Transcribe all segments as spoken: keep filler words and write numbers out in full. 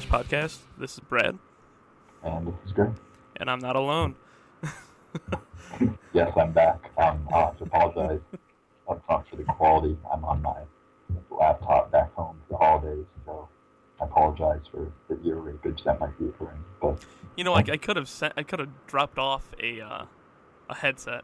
podcast. This is Brad. And this is Greg. And I'm not alone. Yes, I'm back. Um, I'll have to apologize up front for the quality. I'm on my laptop back home for the holidays, so I apologize for the ear rapage that might be occurring. But you know, like I could have sent, I could have dropped off a uh, a headset.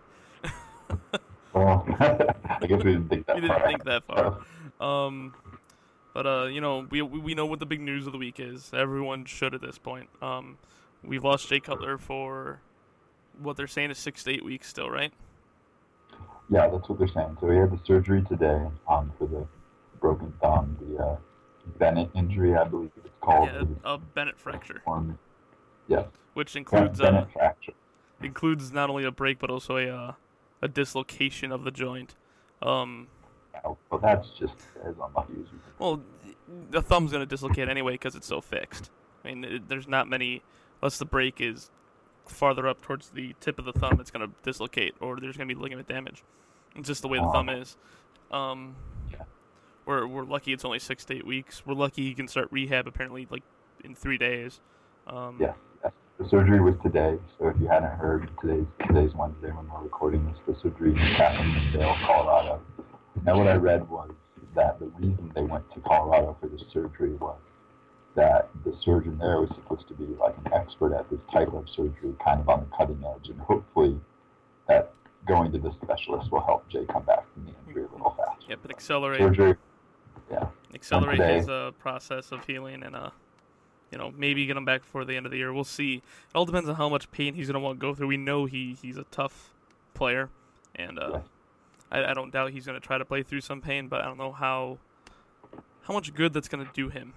Well, I guess we didn't think that we far. didn't think that far. Um, but uh, you know, we we know what the big news of the week is. Everyone should at this point. Um, we've lost Jay Cutler for what they're saying is six to eight weeks still, right? Yeah, that's what they're saying. So he had the surgery today um, for the broken thumb, the uh, Bennett injury, I believe it's called. Yeah, a Bennett fracture. Um, yes. Which includes Bennett uh, fracture. includes not only a break but also a uh, a dislocation of the joint. Um, Oh, well, that's just as unlucky as you can. well, the thumb's gonna dislocate anyway because it's so fixed. I mean, it, there's not many unless the break is farther up towards the tip of the thumb, it's going to dislocate, or there's going to be ligament damage. It's just the way the thumb is. Um, yeah. We're we're lucky it's only six to eight weeks. We're lucky he can start rehab apparently like in three days. Um, yes, yes. The surgery was today, so if you hadn't heard, today's today's Wednesday when we're recording this. The surgery happened in Vail, Colorado. Now, what I read was that the reason they went to Colorado for the surgery was that the surgeon there was supposed to be like an expert at this type of surgery, kind of on the cutting edge, and hopefully that going to the specialist will help Jay come back from the injury a little faster. Yeah, but accelerate surgery, yeah, accelerate his uh, process of healing, and uh, you know, maybe get him back before the end of the year. We'll see. It all depends on how much pain he's going to want to go through. We know he he's a tough player, and uh, yes. I, I don't doubt he's going to try to play through some pain, but I don't know how how much good that's going to do him.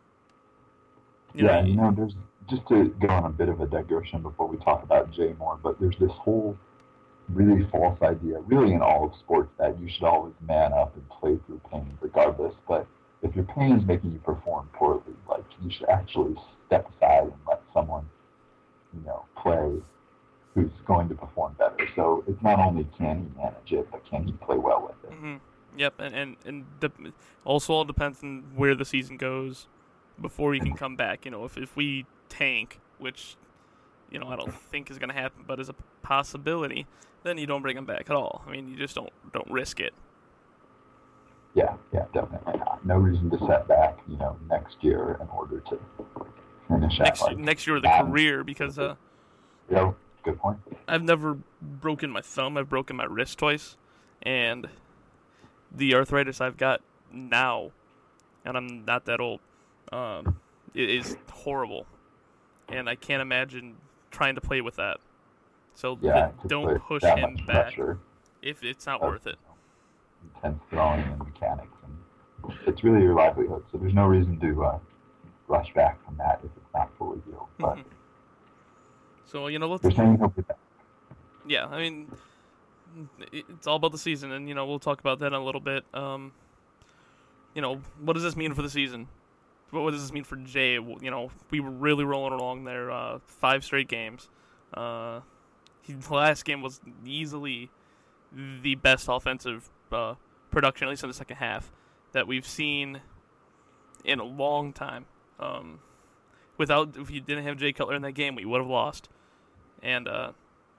You yeah, know, you know, there's, just to go on a bit of a digression before we talk about Jay more, but there's this whole really false idea, really in all of sports, that you should always man up and play through pain regardless. But if your pain is making you perform poorly, like, you should actually step aside and let someone, you know, play who's going to perform better. So it's not only can he manage it, but can he play well with it? Mm-hmm. Yep, and, and, and de- also all depends on where the season goes before he can come back. You know, if if we tank, which, you know, I don't think is going to happen, but is a possibility, then you don't bring him back at all. I mean, you just don't don't risk it. Yeah, yeah, definitely not. No reason to set back, you know, next year in order to finish next, out. Like, next year of the career, because uh, yeah, good point. I've never broken my thumb. I've broken my wrist twice, and the arthritis I've got now, and I'm not that old, um, it is horrible, and I can't imagine trying to play with that. So yeah, th- don't push him back if it's not worth it. Intense throwing and mechanics, and it's really your livelihood. So there's no reason to uh, rush back from that if it's not fully healed. But mm-hmm. So you know, let's. They're saying he'll be back. Yeah, I mean, it's all about the season, and you know, we'll talk about that in a little bit. Um, you know, what does this mean for the season? What does this mean for Jay? You know, we were really rolling along there, uh, five straight games. Uh, he, the last game was easily the best offensive uh, production, at least in the second half, that we've seen in a long time. Um, without, if you didn't have Jay Cutler in that game, we would have lost. And, uh,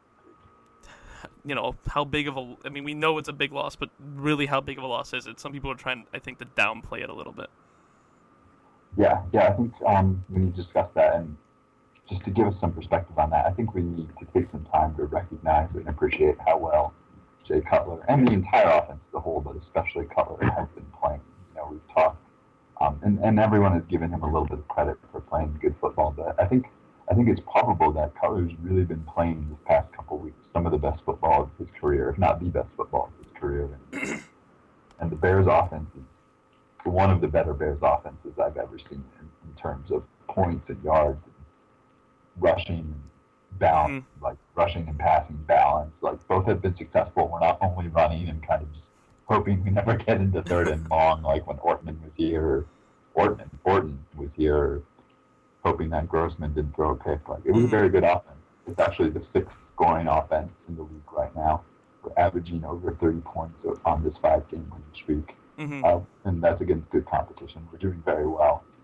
you know, how big of a, I mean, we know it's a big loss, but really how big of a loss is it? Some people are trying, I think, to downplay it a little bit. Yeah, yeah, I think um, we need to discuss that, and just to give us some perspective on that, I think we need to take some time to recognize and appreciate how well Jay Cutler and the entire offense as a whole, but especially Cutler, has been playing. You know, we've talked, um, and, and everyone has given him a little bit of credit for playing good football, but I think I think it's probable that Cutler's really been playing this past couple weeks some of the best football of his career, if not the best football of his career. And, and the Bears offense is one of the better Bears offenses I've ever seen in, in terms of points and yards, and rushing and balance, mm-hmm. like rushing and passing balance. Like, both have been successful. We're not only running and kind of just hoping we never get into third and long, like when Ortman was here, or Orton, Orton was here, hoping that Grossman didn't throw a pick. Like, it was a very good offense. It's actually the sixth scoring offense in the league right now. We're averaging over thirty points on this five-game winning streak. Mm-hmm. Uh, and that's against good competition. We're doing very well.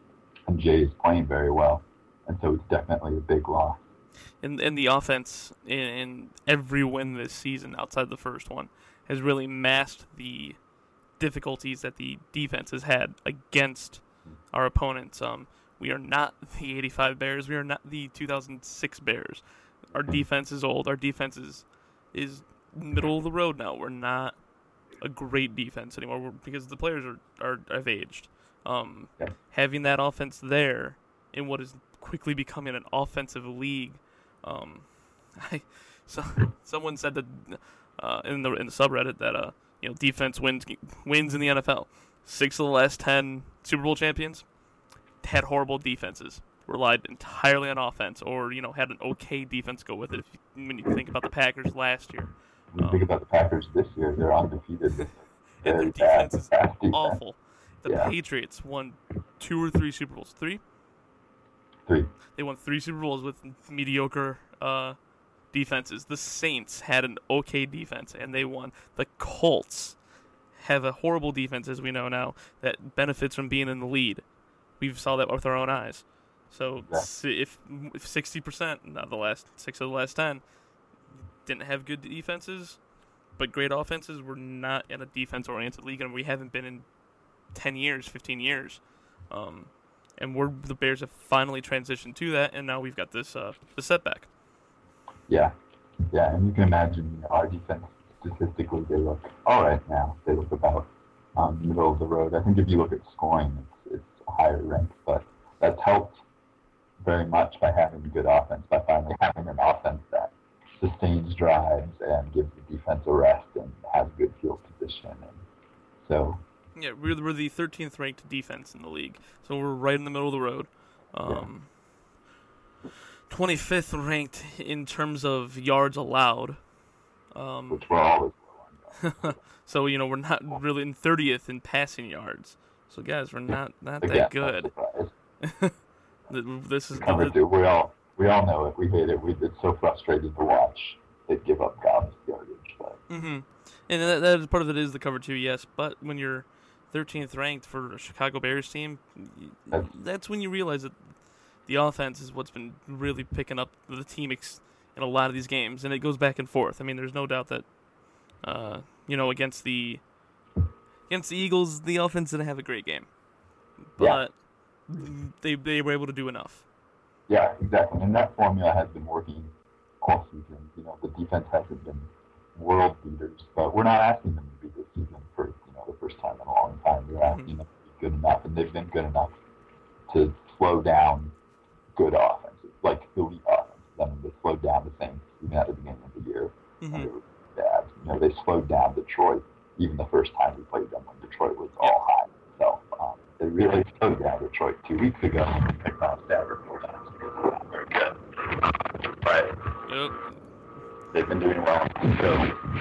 and Jay is playing very well, and so it's definitely a big loss. And and the offense in, in every win this season, outside the first one, has really masked the difficulties that the defense has had against our opponents. Um, we are not the eighty-five Bears. We are not the two thousand six Bears. Our defense is old. Our defense is is middle of the road now. We're not a great defense anymore we're, because the players are, are have aged. Um, yeah. Having that offense there in what is quickly becoming an offensive league. Um, I, so, someone said that uh, in the in the subreddit that uh, you know defense wins wins in the N F L. Six of the last ten Super Bowl champions had horrible defenses. Relied entirely on offense, or you know had an okay defense go with it. If you, when you think about the Packers last year, when you um, think about the Packers this year, they're undefeated. and their defense is defense. awful. The yeah. Patriots won two or three Super Bowls. Three. Three. They won three Super Bowls with mediocre uh, defenses. The Saints had an okay defense, and they won. The Colts have a horrible defense, as we know now, that benefits from being in the lead. We saw that with our own eyes. So yeah. if if sixty percent, not the last six of the last ten, didn't have good defenses, but great offenses, we're not in a defense-oriented league, and we haven't been in ten years, fifteen years. Um, and we're the Bears have finally transitioned to that, and now we've got this uh, the setback. Yeah, yeah, and you can imagine you know, our defense statistically they look all right now. They look about um, middle of the road. I think if you look at scoring, it's it's a higher rank, but that's helped very much by having good offense, by finally having an offense that sustains drives and gives the defense a rest and has good field position. And so, yeah, we're we're the thirteenth ranked defense in the league, so we're right in the middle of the road. Um, yeah. twenty-fifth ranked in terms of yards allowed. Um, Which we're always low on. So you know we're not really in thirtieth in passing yards. So guys, we're not not that yeah, good. This is the, the, we all we all know it. We hate it. We it's so frustrating to watch. They give up garbage yardage. But. Mm-hmm. And that, that is part of it is the cover two, yes. But when you're thirteenth ranked for a Chicago Bears team, that's, that's when you realize that the offense is what's been really picking up the team ex- in a lot of these games, and it goes back and forth. I mean, there's no doubt that uh, you know against the against the Eagles, the offense didn't have a great game, but. Yeah. They they were able to do enough. Yeah, exactly. And that formula has been working all season. You know, the defense hasn't been world beaters, but we're not asking them to be this season for you know the first time in a long time. We're asking mm-hmm. them to be good enough, and they've been good enough to slow down good offenses, like elite offenses. I mean, they slowed down the Saints even at the beginning of the year. Mm-hmm. And they were bad. You know, they slowed down Detroit even the first time we played them when Detroit was all high. So. Um, They really slowed down Detroit two weeks ago and picked off Stafford four times because they're not very good. But yep. they've been doing well. So,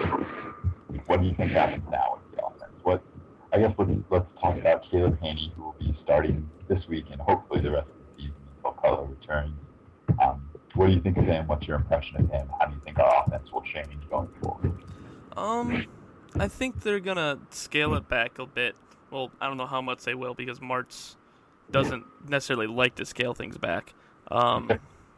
what do you think happens now with the offense? What I guess let's, let's talk about Caleb Haney, who will be starting this week and hopefully the rest of the season until Cutler returns. Um, what do you think of him? What's your impression of him? How do you think our offense will change going forward? Um, I think they're gonna scale it back a bit. Well, I don't know how much they will because Martz doesn't necessarily like to scale things back. Um,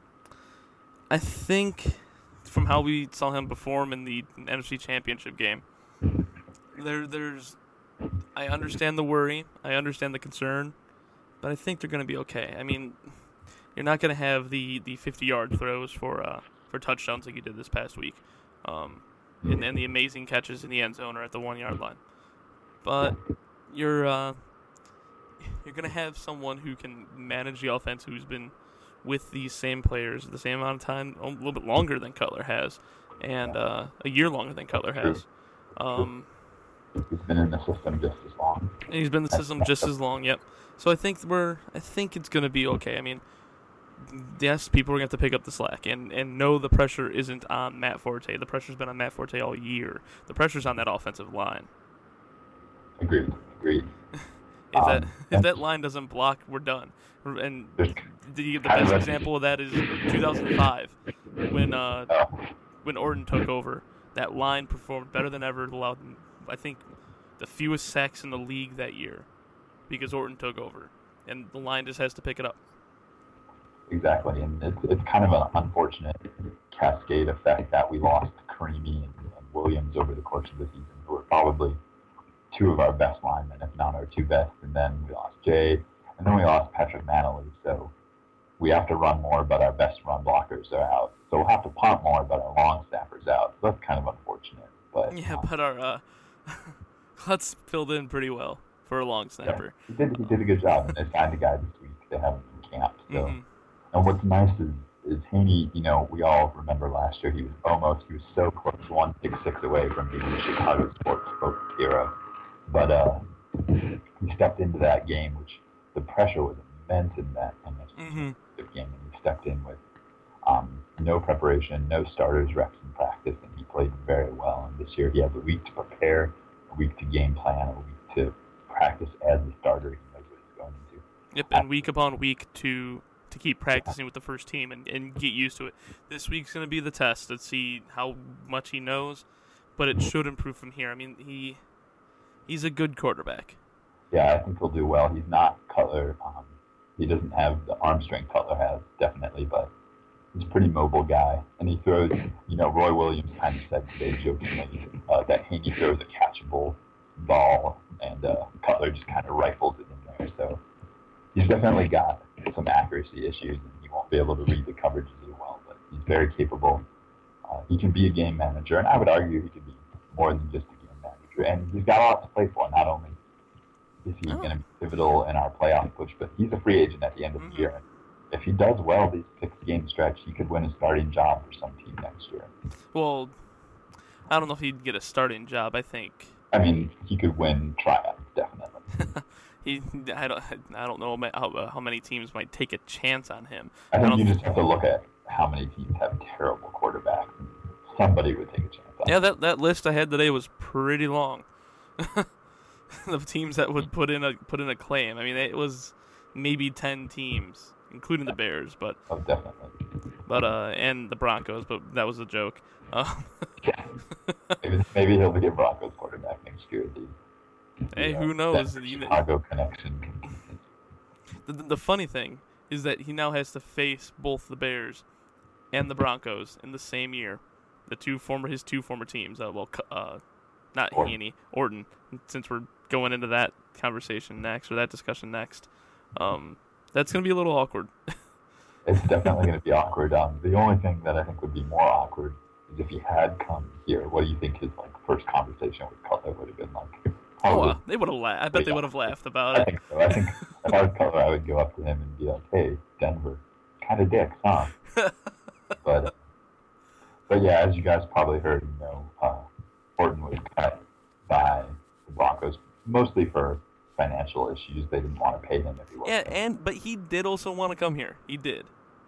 I think from how we saw him perform in the N F C Championship game, there, there's, I understand the worry, I understand the concern, but I think they're going to be okay. I mean, you're not going to have the, the fifty-yard throws for uh, for touchdowns like you did this past week, um, and, and the amazing catches in the end zone or at the one-yard line, but. You're uh, you're gonna have someone who can manage the offense, who's been with these same players the same amount of time, a little bit longer than Cutler has, and uh, a year longer than Cutler has. Um, he's been in the system just as long. And he's been in the system just as long. Yep. So I think we're I think it's gonna be okay. I mean, yes, people are gonna have to pick up the slack, and and no, the pressure isn't on Matt Forte. The pressure's been on Matt Forte all year. The pressure's on that offensive line. Agreed. Agreed. if that um, if that line doesn't block, we're done. And the, the best example of that is two thousand five when uh, when Orton took over. That line performed better than ever. Allowed, I think, the fewest sacks in the league that year because Orton took over. and the line just has to pick it up. Exactly, and it's it's kind of an unfortunate cascade effect that we lost Karimi and, and Williams over the course of the season, who were probably two of our best linemen, if not our two best, and then we lost Jay, and then we lost Patrick Manley, so we have to run more, but our best run blockers are out. So we'll have to punt more, but our long snapper's out. So that's kind of unfortunate. But Yeah, um, but our uh, Klutz filled in pretty well for a long snapper. Yeah, he did he did a good job, and they signed a guy this week. They have him in camp. So, Mm-hmm. and what's nice is is Haney. You know, we all remember last year he was almost he was so close, one six six away from being the Chicago Sports Folk hero, but uh, he stepped into that game, which the pressure was immense in that in this Mm-hmm. game, and he stepped in with um, no preparation, no starters reps in practice, and he played very well. And this year he has a week to prepare, a week to game plan, a week to practice as a starter. He knows what he's going into. Yep, and week upon week to to keep practicing with the first team and, and get used to it. This week's going to be the test to see how much he knows, but it should improve from here. I mean, he he's a good quarterback. Yeah, I think he'll do well. He's not Cutler. Um, he doesn't have the arm strength Cutler has, definitely, but he's a pretty mobile guy. And he throws, you know, Roy Williams kind of said today jokingly uh, that Haney throws a catchable ball, and uh, Cutler just kind of rifles it in there. So he's definitely got some accuracy issues, and he won't be able to read the coverages as well, but he's very capable. Uh, he can be a game manager, and I would argue he could be more than just a game manager. And he's got a lot to play for. Not only is he Oh. going to be pivotal in our playoff push, but he's a free agent at the end of Mhm. the year. And if he does well these six-game stretch, he could win a starting job for some team next year. Well, I don't know if he'd get a starting job. I think I mean, he could win tryouts, definitely. he. I don't. I don't know how, how many teams might take a chance on him. I I think don't you just have to look at how many teams have terrible quarterbacks, and somebody would take a chance on Yeah, him. that that list I had today was pretty long. Of teams that would put in a put in a claim. I mean, it was maybe ten teams, including the Bears, but Oh, definitely. but uh, and the Broncos, but that was a joke. Um, Yeah. maybe, maybe he'll be a Broncos quarterback next year. The, Hey, the, who uh, knows? Denver You know- Chicago connection. the, the funny thing is that he now has to face both the Bears and the Broncos in the same year. The two former his two former teams. Uh, well, uh, not Orton. Haney, Orton. Since we're going into that conversation next or that discussion next, um, that's gonna be a little awkward. It's definitely going to be awkward. Um, the only thing that I think would be more awkward is if he had come here. What do you think his like first conversation with Cutler would have been like? Oh, Probably- uh, they would have laughed. I bet they Yeah. would have laughed about I it. think so. I think if I was Cutler, I would go up to him and be like, "Hey, Denver, kind of dicks, huh?" but, but yeah, as you guys probably heard, you know, uh, Orton was cut by the Broncos mostly for financial issues. They didn't want to pay him if he Yeah, wasn't. and but he did also want to come here. He did.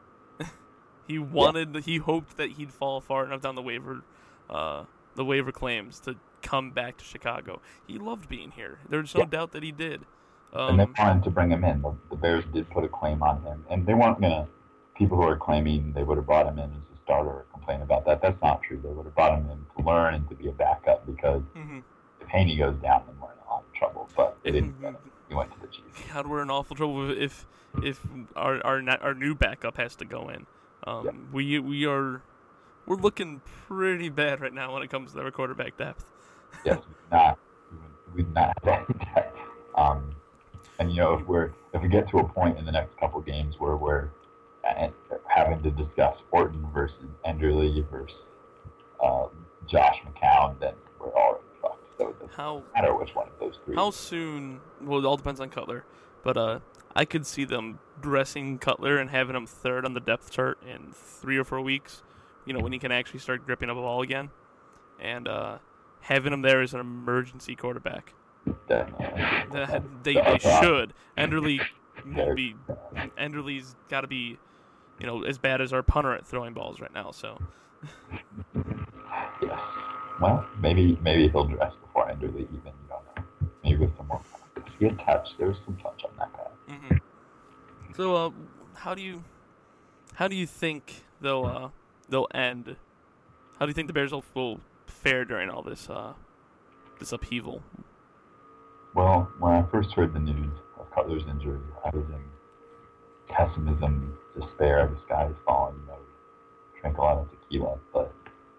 He wanted. He hoped that he'd fall far enough down the waiver, uh, the waiver claims to come back to Chicago. He loved being here. There's no Yeah. doubt that he did. and they Um, wanted to bring him in. The, the Bears did put a claim on him, and they weren't gonna. People who are claiming they would have brought him in as a starter or complain about that. That's not true. They would have brought him in to learn and to be a backup because mhm. if Haney goes down, then we're in a lot of trouble. But they didn't. Mhm. get him. He went to the Chiefs. God, we're in awful trouble if if our our na- our new backup has to go in. Um, Yeah. We we are we're looking pretty bad right now when it comes to our quarterback depth. Yes, we did not. We did not have that. Um, and you know, if we're if we get to a point in the next couple games where we're uh, having to discuss Orton versus Enderle versus uh, Josh McCown, then we're already fucked. So it doesn't How matter which one of those three. How soon? Well, it all depends on Cutler, but uh, I could see them dressing Cutler and having him third on the depth chart in three or four weeks. You know, when he can actually start gripping up a ball again, and uh, having him there as an emergency quarterback. Definitely. That- They they should. Enderle won't be. Enderle's got to be, you know, as bad as our punter at throwing balls right now. So Yes. Well, maybe maybe he'll dress before Enderle even. You don't know. Maybe with some more practice. He had touch. There was some touch on that guy. hmm So uh, how do you how do you think they'll uh, they'll end? How do you think the Bears will, will fare during all this uh, this upheaval? Well, when I first heard the news of Cutler's injury, I was in pessimism, despair, the sky is falling, you know, drank a lot of tequila, but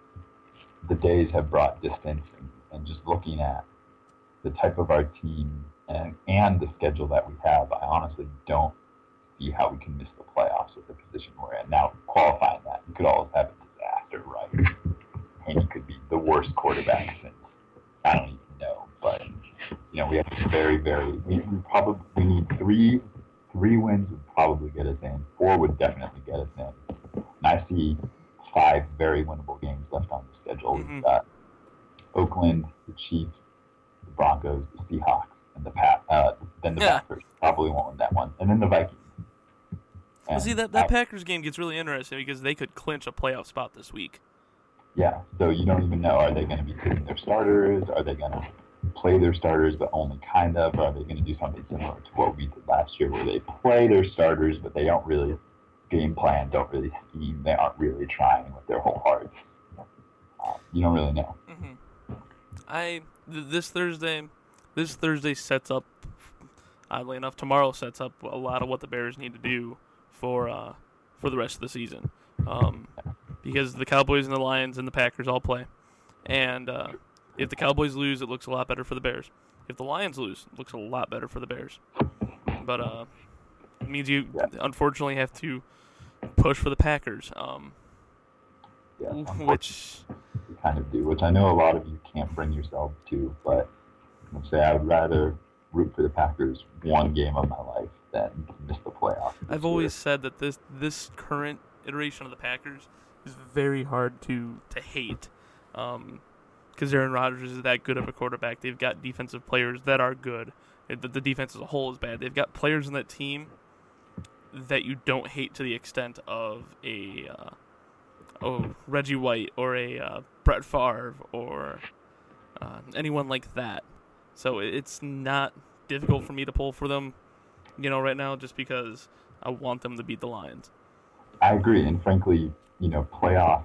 the days have brought distance, and, and just looking at the type of our team and, and the schedule that we have, I honestly don't see how we can miss the playoffs with the position we're in. Now, qualifying that, you could always have a disaster, right? And he could be the worst quarterback since, I don't even know, but, you know, we have to very, very, we, we probably, we need three, three wins would probably get us in, four would definitely get us in, and I see five very winnable games left on the schedule. Mm-hmm. We've got Oakland, the Chiefs, the Broncos, the Seahawks, and the Pat, uh, then the yeah. Packers probably won't win that one, and then the Vikings. Well, see, that, that I, Packers game gets really interesting because they could clinch a playoff spot this week. Yeah, so you don't even know, are they going to be sitting their starters? Are they going to play their starters but only kind of? Or are they going to do something similar to what we did last year where they play their starters but they don't really game plan, don't really scheme, they aren't really trying with their whole hearts? Uh, you don't really know. Mm-hmm. I th- this Thursday, this Thursday sets up, oddly enough, tomorrow sets up a lot of what the Bears need to do for uh, for the rest of the season. Um, because the Cowboys and the Lions and the Packers all play. And uh, if the Cowboys lose, it looks a lot better for the Bears. If the Lions lose, it looks a lot better for the Bears. But uh, it means you yeah. unfortunately have to push for the Packers. Um, yeah, which you kind of do, which I know a lot of you can't bring yourselves to, but I'm going to say I would rather root for the Packers one game of my life than miss the playoffs. I've always said that this this current iteration of the Packers is very hard to, to hate because um, Aaron Rodgers is that good of a quarterback. They've got defensive players that are good. The, the defense as a whole is bad. They've got players in that team that you don't hate to the extent of a uh, oh Reggie White or a uh, Brett Favre or uh, anyone like that. So it's not difficult for me to pull for them, you know, right now just because I want them to beat the Lions. I agree, and frankly, you know, playoff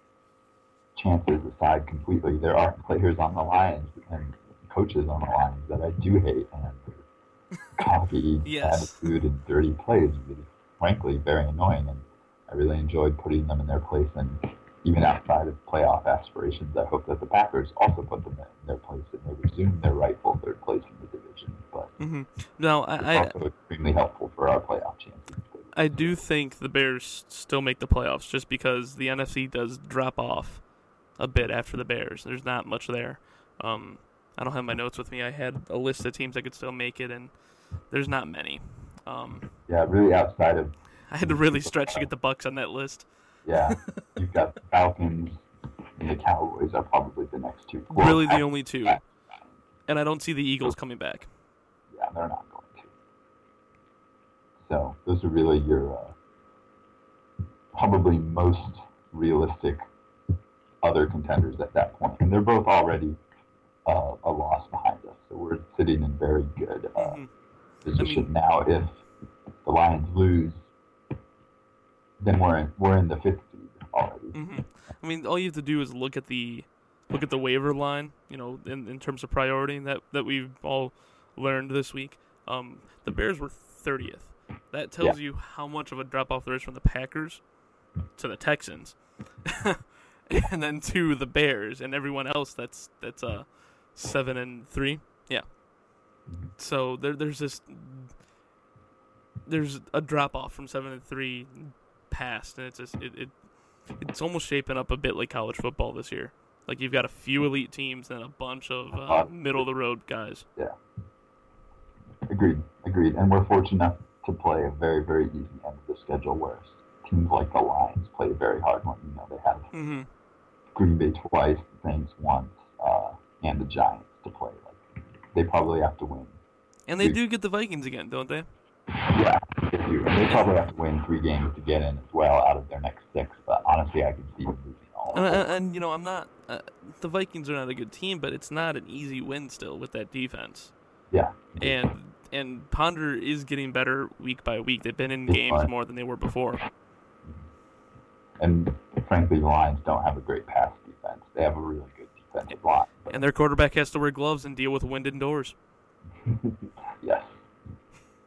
chances aside completely, there are players on the Lions and coaches on the Lions that I do hate, and their cocky yes. attitude and dirty plays is frankly very annoying, and I really enjoyed putting them in their place, and even outside of playoff aspirations, I hope that the Packers also put them in their place and they resume their rightful third place in the division, but mm-hmm. no, I, it's also I, extremely helpful for our playoff chances. I do think the Bears still make the playoffs just because the N F C does drop off a bit after the Bears. There's not much there. Um, I don't have my notes with me. I had a list of teams that could still make it, and there's not many. Um, yeah, really outside of... I had to really stretch to get the Bucks on that list. Yeah, you've got the Falcons and the Cowboys are probably the next two. Well, really the only two. And I don't see the Eagles coming back. Yeah, they're not going to. So those are really your uh, probably most realistic other contenders at that point. And they're both already uh, a loss behind us. So we're sitting in very good uh, mm-hmm. position I mean, now. If the Lions lose, then we're in, we're in the fifth seed already. Mm-hmm. I mean, all you have to do is look at the look at the waiver line, you know, in, in terms of priority that, that we've all learned this week. Um, the Bears were thirtieth. That tells yeah. you how much of a drop-off there is from the Packers to the Texans, and then to the Bears and everyone else that's that's uh seven and three. Yeah. So there there's this there's a drop-off from seven and three past, and it's just, it, it it's almost shaping up a bit like college football this year. Like you've got a few elite teams and a bunch of uh, middle-of-the-road guys. Yeah. Agreed. Agreed. And we're fortunate enough to play a very, very easy end of the schedule where teams like the Lions play very hard when, you know, they have mm-hmm. Green Bay twice, the Saints once, uh, and the Giants to play. Like they probably have to win. And they do get the Vikings again, don't they? Yeah, they do. And they probably have to win three games to get in as well out of their next six. But honestly, I can see them losing all of and, them. And, and, you know, I'm not uh, – the Vikings are not a good team, but it's not an easy win still with that defense. Yeah. And and Ponder is getting better week by week. They've been in it's games fun. more than they were before. And frankly, the Lions don't have a great pass defense. They have a really good defensive line. And their quarterback has to wear gloves and deal with wind indoors. Yes.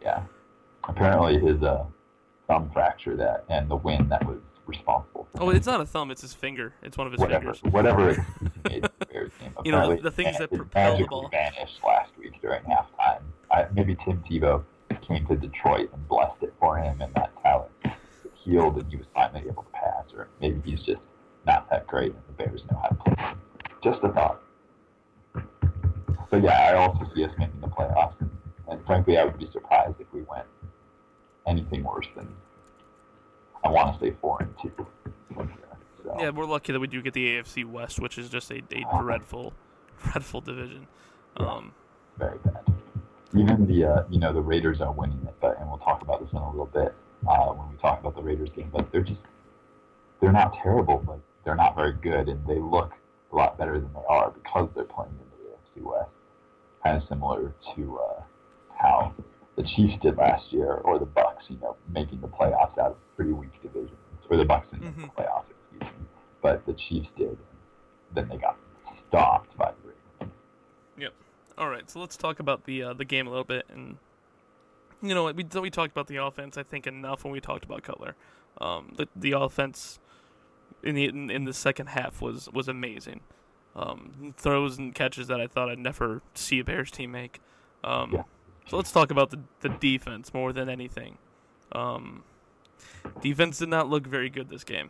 Yeah. Apparently his uh, thumb fracture that and the wind that was responsible for Oh, him. it's not a thumb; it's his finger. It's one of his whatever, fingers. Whatever excuse he made for the Bears game. You know, the, Apparently the things that it propel the magically ball. vanished last week during halftime. I, maybe Tim Tebow came to Detroit and blessed it for him, and that talent healed, and he was finally able to pass. Or maybe he's just not that great, and the Bears know how to play him. Just a thought. But yeah, I also see us making the playoffs, and, and frankly, I would be surprised if we went anything worse than, I want to say four and two. So. Yeah, we're lucky that we do get the A F C West, which is just a, a dreadful, dreadful division. Yeah, Um, very bad. Even the uh, you know the Raiders are winning it, but and we'll talk about this in a little bit uh, when we talk about the Raiders game. But they're just they're not terrible, but they're not very good, and they look a lot better than they are because they're playing in the A F C West. Kind of similar to uh, how the Chiefs did last year, or the Bucks, you know, making the playoffs out of pretty weak divisions, or the Bucks didn't mm-hmm. make the playoffs, excuse me, but the Chiefs did. Then they got stomped by the Raiders. Yep. All right, so let's talk about the uh, the game a little bit, and you know we we talked about the offense I think enough when we talked about Cutler. Um, the the offense in the in, in the second half was was amazing. Um, throws and catches that I thought I'd never see a Bears team make. Um, Yeah. So let's talk about the the defense more than anything. Um, defense did not look very good this game.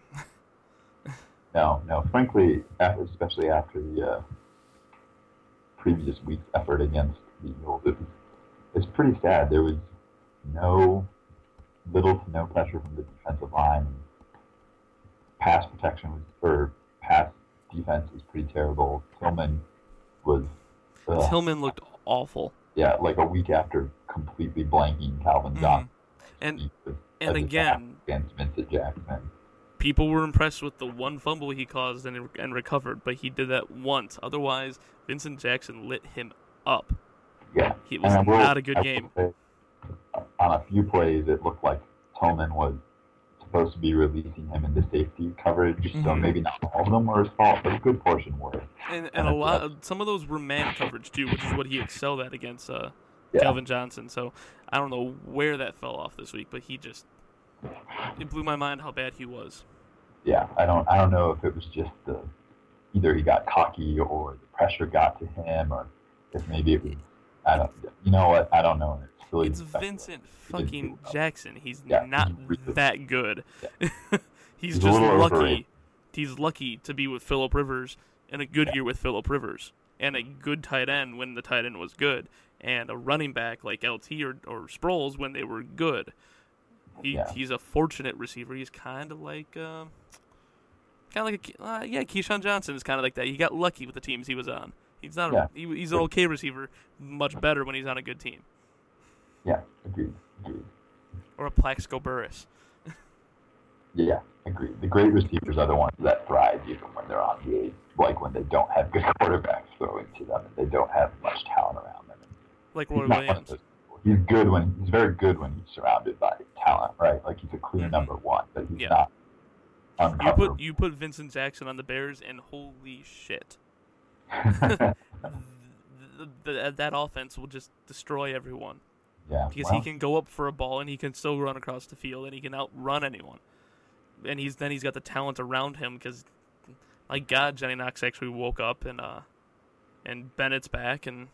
No, no. Frankly, after, especially after the uh, previous week's effort against the Eagles, it was, it's pretty sad. There was no little to no pressure from the defensive line. Pass protection was, or pass defense was pretty terrible. Tillman was. Ugh. Tillman looked awful. Yeah, like a week after completely blanking Calvin Johnson. Mm-hmm. And and again, against Vincent Jackson. People were impressed with the one fumble he caused and and recovered, but he did that once. Otherwise, Vincent Jackson lit him up. Yeah, it was will, not a good game. Say, on a few plays, it looked like Tillman was supposed to be releasing him into safety coverage, mm-hmm. so maybe not all of them were his fault, but a good portion were. And and, and a lot, of, some of those were man coverage too, which is what he excelled at against uh, yeah. Calvin Johnson. So I don't know where that fell off this week, but he just it blew my mind how bad he was. Yeah, I don't I don't know if it was just the either he got cocky or the pressure got to him, or if maybe it was I don't you know what I don't know. It's, really it's Vincent fucking Jackson. He's yeah, not he's really, that good. Yeah. he's, he's just lucky. overrated. He's lucky to be with Phillip Rivers and a good yeah. year with Phillip Rivers and a good tight end when the tight end was good and a running back like L T or, or Sproles when they were good. He yeah. he's a fortunate receiver. He's kind of like uh, kind of like a, uh, yeah, Keyshawn Johnson is kind of like that. He got lucky with the teams he was on. He's not yeah. a, he, he's an okay receiver, much better when he's on a good team. Yeah, agreed. agreed. Or a Plaxico Burress. Yeah, agreed. The great receivers are the ones that thrive even when they're on the like when they don't have good quarterbacks throwing to them and they don't have much talent around them. Like Roy Williams. He's good when he's very good when he's surrounded by talent, right? Like he's a clear mm-hmm. number one, but he's yeah. not. You put you put Vincent Jackson on the Bears, and holy shit, the, the, that offense will just destroy everyone. Yeah, because well, he can go up for a ball and he can still run across the field and he can outrun anyone, and he's then he's got the talent around him because, my God, Johnny Knox actually woke up and uh, and Bennett's back and.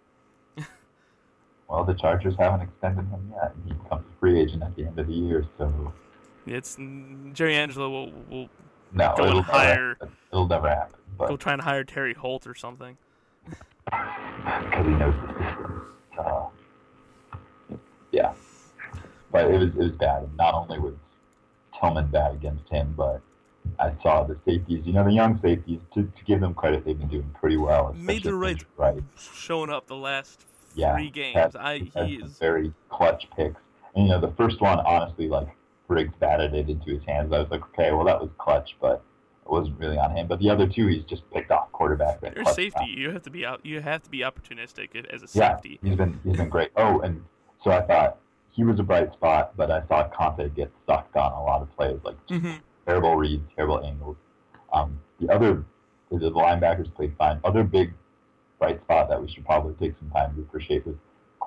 Well, the Chargers haven't extended him yet. He becomes a free agent at the end of the year, so. It's Jerry Angelo will will no, go it'll and hire. Never, it'll never happen. But. Go try and hire Terry Holt or something. Because he knows the system. Uh, yeah, but it was it was bad. And not only was Tillman bad against him, but I saw the safeties. You know, the young safeties. To, to give them credit, they've been doing pretty well. Major Wright right showing up the last yeah, three games. Has, I he is very clutch picks. And you know, the first one, honestly, like Briggs batted it into his hands. I was like, okay, well that was clutch, but it wasn't really on him. But the other two, he's just picked off quarterback. You're safety. Out. You have to be out. You have to be opportunistic as a yeah, safety. he's been he's been great. Oh, and so I thought he was a bright spot, but I saw Conte get sucked on a lot of plays, like mm-hmm. terrible reads, terrible angles. Um, the other, the, the linebackers played fine. Other big bright spot that we should probably take some time to appreciate was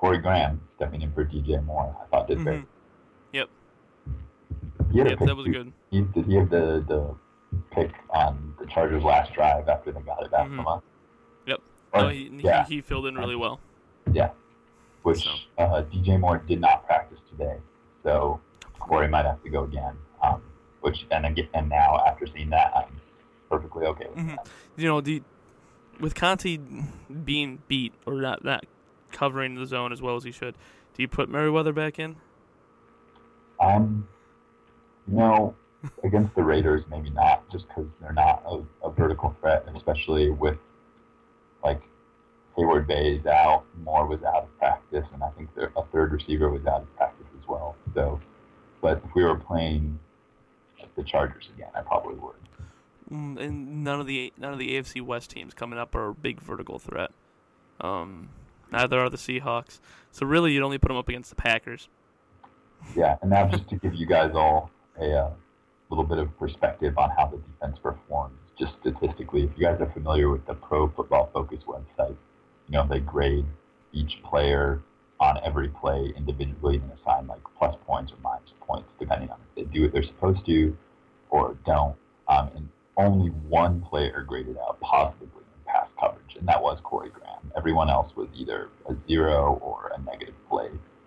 Corey Graham stepping in for D J Moore, I thought did Mm-hmm. very. Yep. He had a Yep, pick that was too. good. He, did he have the, the pick on the Chargers' last drive after they got it back Mm-hmm. from us? Yep. Or, No, he, yeah, he he filled in really well. yeah. Which So. uh, D J Moore did not practice today, so Corey might have to go again. Um, which and again, and now after seeing that, I'm perfectly okay with Mm-hmm. that. You know, the with Conti being beat or not not covering the zone as well as he should, do you put Merriweather back in? Um, you know, against the Raiders, maybe not, just because they're not a, a vertical threat, especially with like Hayward Bay is out, Moore was out of practice, and I think a third receiver was out of practice as well. So, but if we were playing the Chargers again, I probably would. Mm, and none of the none of the A F C West teams coming up are a big vertical threat. Um, neither are the Seahawks. So really, you'd only put them up against the Packers. Yeah, and now just to give you guys all a uh, little bit of perspective on how the defense performs, just statistically, if you guys are familiar with the Pro Football Focus website, you know, they grade each player on every play individually and assign like plus points or minus points depending on if they do what they're supposed to or don't. Um, and only one player graded out positively in pass coverage, and that was Corey Graham. Everyone else was either a zero or a negative play.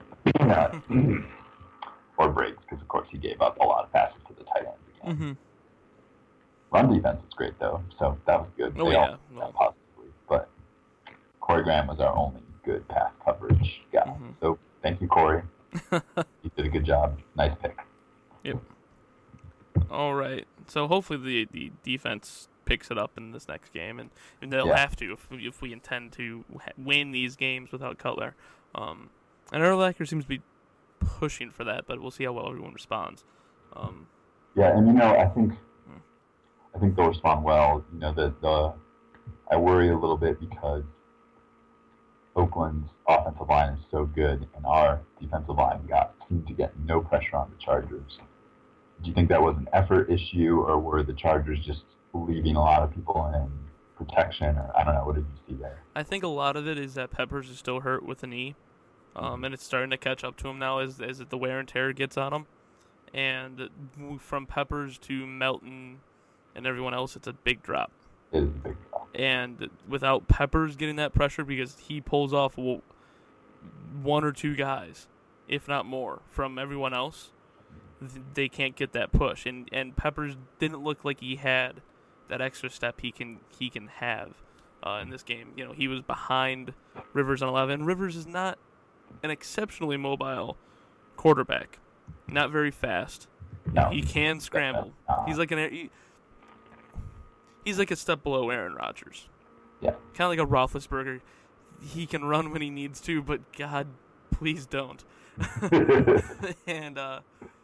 Or Briggs, because of course he gave up a lot of passes to the tight ends again. Mm-hmm. Run defense was great though, so that was good. Oh they yeah, all got positively, but Corey Graham was our only good pass coverage guy. Mm-hmm. So thank you, Corey. You did a good job. Nice pick. Yep. All right. So hopefully the the defense picks it up in this next game, and, and they'll Yeah. have to if we, if we intend to ha- win these games without Cutler. Um, and Urlacher seems to be pushing for that, but we'll see how well everyone responds. Um, Yeah, and you know, I think I think they'll respond well. You know, the the I worry a little bit because Oakland's offensive line is so good, and our defensive line got seemed to get no pressure on the Chargers. Do you think that was an effort issue, or were the Chargers just leaving a lot of people in protection, or I don't know? What did you see there? I think a lot of it is that Peppers is still hurt with the knee, um, and it's starting to catch up to him now as as the wear and tear gets on him. And from Peppers to Melton and everyone else, it's a big drop. It is a big drop. And without Peppers getting that pressure, because he pulls off one or two guys, if not more, from everyone else, they can't get that push. And and Peppers didn't look like he had that extra step he can he can have uh, in this game. You know, he was behind Rivers on eleven. Rivers is not an exceptionally mobile quarterback, not very fast. No. He can scramble. Uh, He's like an he, he's like a step below Aaron Rodgers. Yeah. Kind of like a Roethlisberger. He can run when he needs to, but God, please don't. and uh,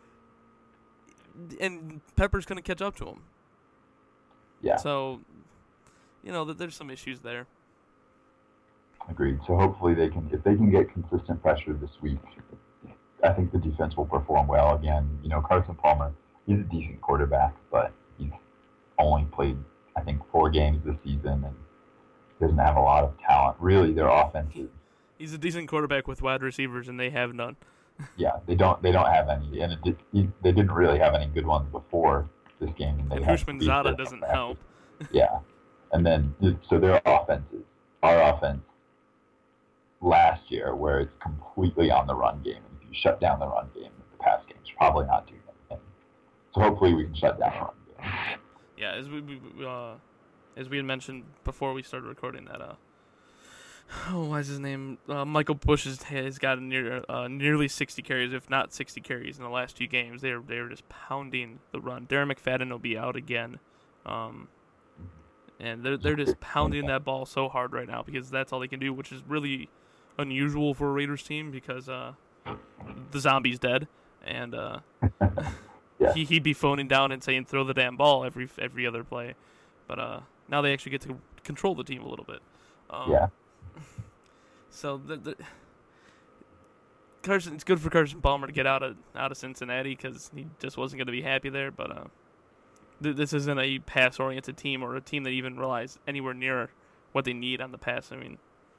and Pepper's going to catch up to him. Yeah. So, you know, there's some issues there. Agreed. So hopefully they can, if they can get consistent pressure this week, I think the defense will perform well again. You know, Carson Palmer, he's a decent quarterback, but he's only played, I think, four games this season and doesn't have a lot of talent. Really, their offense is. He's a decent quarterback with wide receivers, and they have none. Yeah, they don't. They don't have any, and it did, he, they didn't really have any good ones before this game. And, they And had Hushmanzada doesn't help. Yeah, and then so their offenses, our offense, last year, where it's completely on the run game, and if you shut down the run game, the pass game's probably not doing anything. So hopefully we can shut down the run game. Yeah, as we, we uh, as we had mentioned before we started recording that, uh, oh, what's his name? Uh, Michael Bush has, has got near uh, nearly sixty carries, if not sixty carries, in the last two games. They are they are just pounding the run. Darren McFadden will be out again, um, and they're they're just pounding that ball so hard right now because that's all they can do, which is really unusual for a Raiders team because uh, the zombie's dead, and uh, Yeah. he he'd be phoning down and saying throw the damn ball every every other play, but uh, now they actually get to control the team a little bit. Um, Yeah. So the, the Carson, it's good for Carson Palmer to get out of out of Cincinnati because he just wasn't going to be happy there. But uh, th- this isn't a pass-oriented team or a team that even relies anywhere near what they need on the pass. I mean,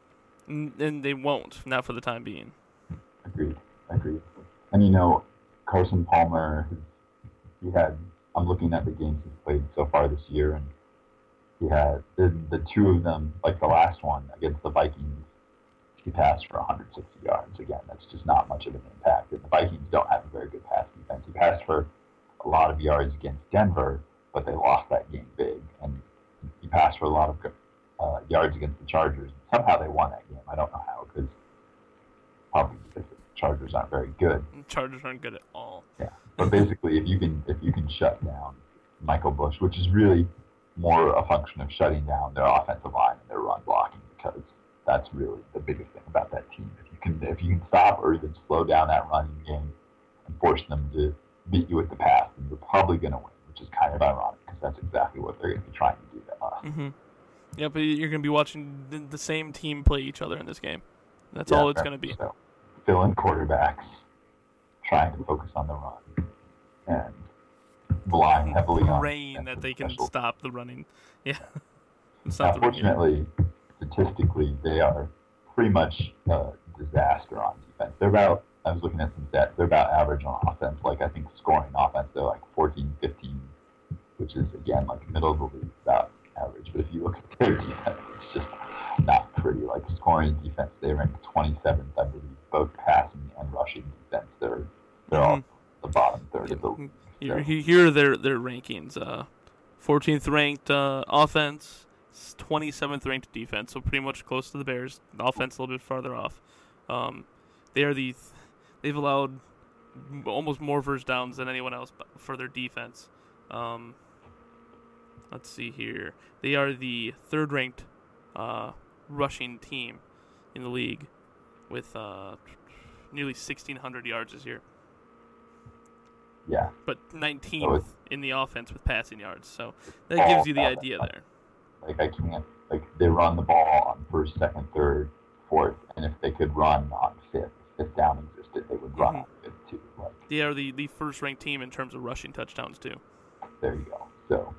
and, and they won't, not for the time being. Agreed. Agreed. And you know, Carson Palmer, he had. I'm looking at the games he's played so far this year, and he had the, the two of them, like the last one against the Vikings, he passed for one hundred sixty yards. Again, that's just not much of an impact. And the Vikings don't have a very good pass defense. He passed for a lot of yards against Denver, but they lost that game big. And he passed for a lot of uh, yards against the Chargers. Somehow they won that game. I don't know how, because probably because the Chargers aren't very good. Chargers aren't good at all. Yeah, but basically, if you can if you can shut down Michael Bush, which is really more a function of shutting down their offensive line and their run blocking, because that's really the biggest thing about that team. If you can if you can stop or even slow down that running game and force them to beat you with the pass, then you're probably going to win, which is kind of ironic because that's exactly what they're going to be trying to do to us. Mm-hmm. Yeah, but you're going to be watching the, the same team play each other in this game. That's yeah, all it's going to be. So, fill-in quarterbacks, trying to focus on the run, and relying heavily on praying that they can special. stop the running. Yeah. Now, fortunately, statistically, they are pretty much a disaster on defense. They're about, I was looking at some stats, they're about average on offense. Like, I think scoring offense, they're like fourteen, fifteen, which is, again, like middle of the league, about average. But if you look at their defense, it's just not pretty. Like, scoring defense, they rank twenty-seventh, I believe, both passing and rushing defense. They're, they're mm-hmm. all the bottom third yeah. of the league. Here, here are their, their rankings. Uh, fourteenth ranked uh, offense, twenty-seventh ranked defense, so pretty much close to the Bears. The offense a little bit farther off. Um, they are the they've allowed almost more first downs than anyone else for their defense. Um, let's see here. They are the third ranked uh, rushing team in the league with uh, nearly sixteen hundred yards this year. Yeah. But nineteenth so in the offense with passing yards. So that gives you the idea there. Like, I can't, like, they run the ball on first, second, third, fourth, and if they could run on fifth, if down existed, they would run mm-hmm. on fifth, too. Like, they are the, the first-ranked team in terms of rushing touchdowns, too. There you go. So,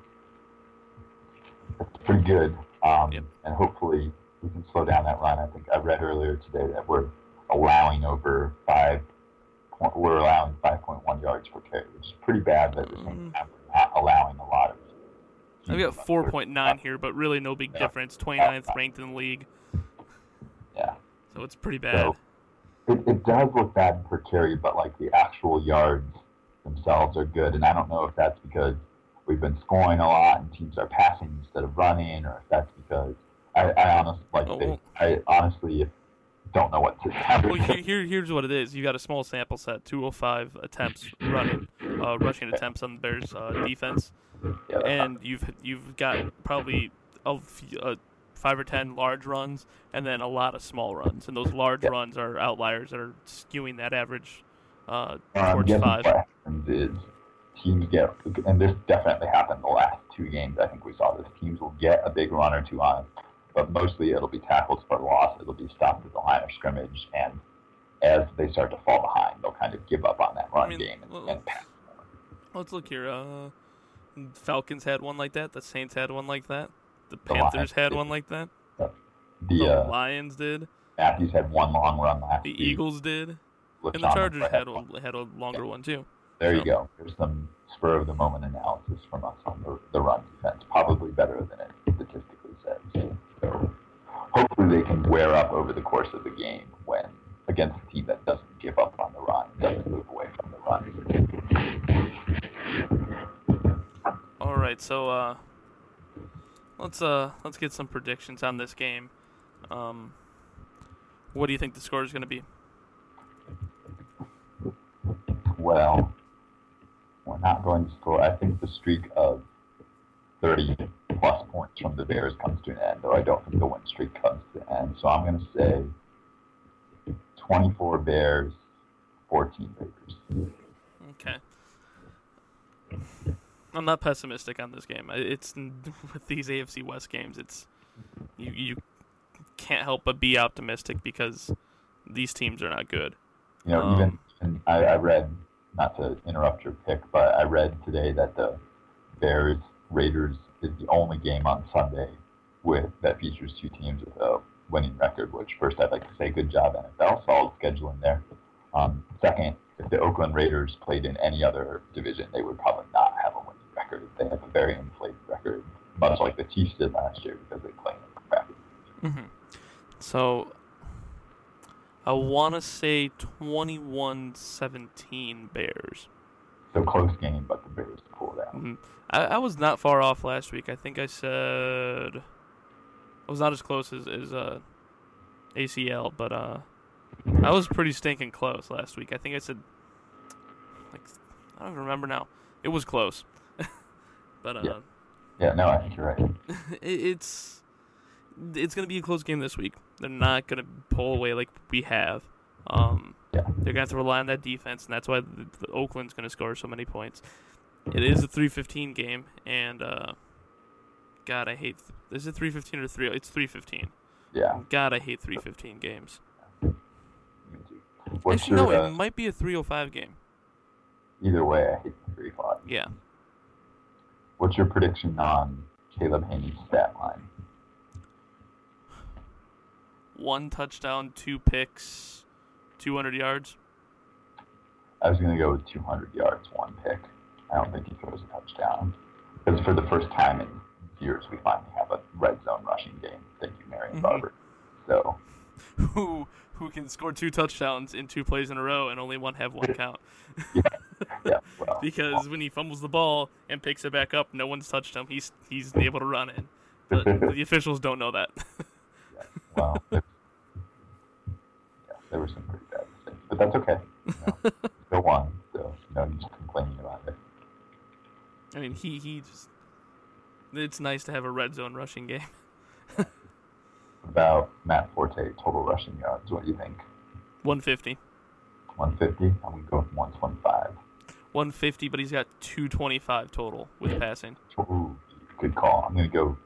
that's pretty good. Um, yep. And hopefully we can slow down that run. I think I read earlier today that we're allowing over five We're allowing five point one yards per carry, which is pretty bad, but at the same time, we're not allowing a lot of. I've got four point nine here, but really no big yeah. difference. twenty-ninth ranked in the league. Yeah. So it's pretty bad. So it, it does look bad per carry, but like the actual yards themselves are good. And I don't know if that's because we've been scoring a lot and teams are passing instead of running, or if that's because I, I honestly like oh, they, I honestly. If, don't know what to say. Well, here, here's what it is. You got a small sample set, two hundred five attempts running, uh, rushing attempts on the Bears' uh, defense, yeah, and you've you've got probably a, a five or ten large runs, and then a lot of small runs, and those large yeah. runs are outliers that are skewing that average uh, towards um, five. What happens is teams get, and this definitely happened the last two games. I think we saw this. Teams will get a big run or two on. But mostly it'll be tackles for loss. It'll be stopped at the line of scrimmage, and as they start to fall behind, they'll kind of give up on that run I mean, game and, well, and pass. Let's look here. Uh, Falcons had one like that. The Saints had one like that. The The Panthers Lions had did. one like that. The, The uh, Lions did. Matthews had one long run last The week. Eagles did. LeSean And the Chargers McCoy had one. a, had a longer Yeah. one too. There so. you go. There's some spur of the moment analysis from us on the, the run defense. Probably better than it statistically says. So hopefully they can wear up over the course of the game when against a team that doesn't give up on the run, doesn't move away from the run. All right, so uh, let's uh, let's get some predictions on this game. Um, what do you think the score is going to be? Well, we're not going to score. I think the streak of thirty plus points from the Bears comes to an end, though I don't think the win streak comes to an end. So I'm going to say twenty-four Bears, fourteen Raiders. Okay. I'm not pessimistic on this game. It's with these A F C West games, it's you you can't help but be optimistic because these teams are not good. You know, um, even and I, I read, not to interrupt your pick, but I read today that the Bears Raiders is the only game on Sunday with that features two teams with a winning record, which first I'd like to say good job N F L, solid scheduling there. Um, second, if the Oakland Raiders played in any other division, they would probably not have a winning record. They have a very inflated record, much like the Chiefs did last year because they play in a crappy division. Mm-hmm. So I want to say twenty-one seventeen Bears. So close game, but the Bears pulled out. Mm-hmm. I, I was not far off last week. I think I said I was not as close as, as uh, A C L, but uh, I was pretty stinking close last week. I think I said, like, I don't remember now. It was close. but uh, yeah. yeah, no, I think you're right. it, it's it's going to be a close game this week. They're not going to pull away like we have. Um, yeah. They're going to have to rely on that defense, and that's why the, the Oakland's going to score so many points. It is a three fifteen game, and uh, God, I hate. Th- is it three fifteen or three? It's three fifteen. Yeah. God, I hate three fifteen games. Me too. What's Actually, your, no, uh, it might be a three oh five game. Either way, I hate the three five. Yeah. What's your prediction on Caleb Haney's stat line? One touchdown, two picks, two hundred yards. I was going to go with two hundred yards, one pick. I don't think he throws a touchdown. Because for the first time in years, we finally have a red zone rushing game. Thank you, Marion Mm-hmm. Barber. So, Who who can score two touchdowns in two plays in a row and only one have one count? yeah, yeah. Well, Because when he fumbles the ball and picks it back up, no one's touched him. He's he's able to run it. But the officials don't know that. yeah, well, yeah, there were some pretty bad mistakes, but that's okay. You know, go on. So, no use complaining about it. I mean, he, he just... It's nice to have a red zone rushing game. About Matt Forte, total rushing yards, what do you think? one fifty. one fifty? I'm going to go with one twenty-five. one fifty, but he's got two twenty-five total with passing. Ooh, good call. I'm going to go...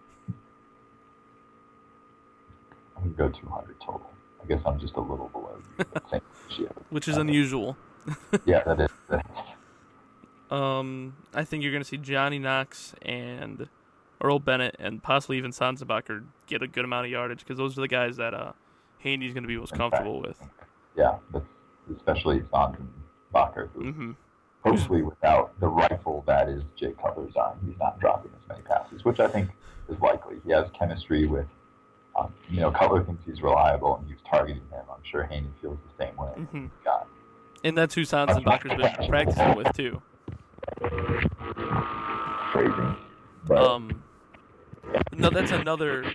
I'm going to go two hundred total. I guess I'm just a little below you, but same ratio. Which is unusual. Yeah, that is. That is. Um, I think you're going to see Johnny Knox and Earl Bennett and possibly even Sansabacher get a good amount of yardage because those are the guys that uh, Haney's going to be most comfortable with. Yeah, that's, especially Sansabacher, who Mm-hmm. hopefully without the rifle that is Jay Cutler's arm, he's not dropping as many passes, which I think is likely. He has chemistry with, um, you know, Cutler thinks he's reliable and he's targeting him. I'm sure Haney feels the same way. Mm-hmm. He's got And that's who Sansabacher's been practicing with, too. crazy. But, Um, no, that's another.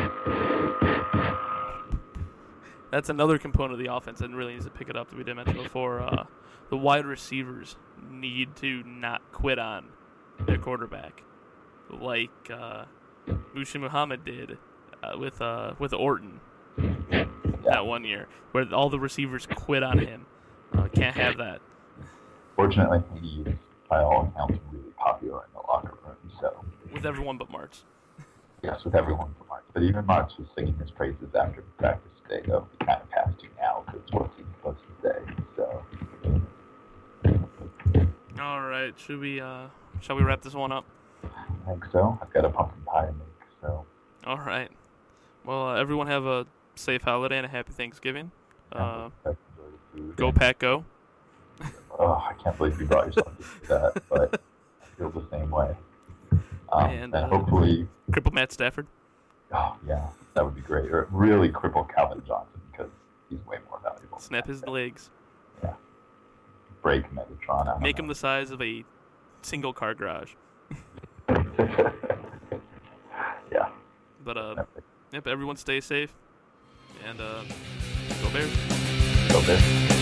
That's another component of the offense that really needs to pick it up that we didn't mention before. Uh, the wide receivers need to not quit on their quarterback, like uh, Mushi Muhammad did uh, with uh, with Orton yeah. that one year, where all the receivers quit on him. Uh, can't have that. Fortunately, he is, by all accounts, really popular in the locker room. So, With everyone but Martz. yes, with everyone from Martz. But even Martz was singing his praises after practice today, though he kind of has to now because what's he supposed to say? So, All right, should we? Uh, shall we wrap this one up? I think so. I've got a pumpkin pie to make. So, All right. Well, uh, everyone have a safe holiday and a happy Thanksgiving. Uh, enjoy the food. go Pack, go. Oh, I can't believe you brought yourself to that, but I feel the same way. Um, And, and uh, hopefully, Cripple Matt Stafford. oh yeah, that would be great. Or really cripple Calvin Johnson because he's way more valuable. Snap his legs. Yeah. Break Megatron. I don't Make him know. the size of a single car garage. Yeah. But uh, Epic. yep. Everyone stay safe. And uh, go Bears. Go Bears.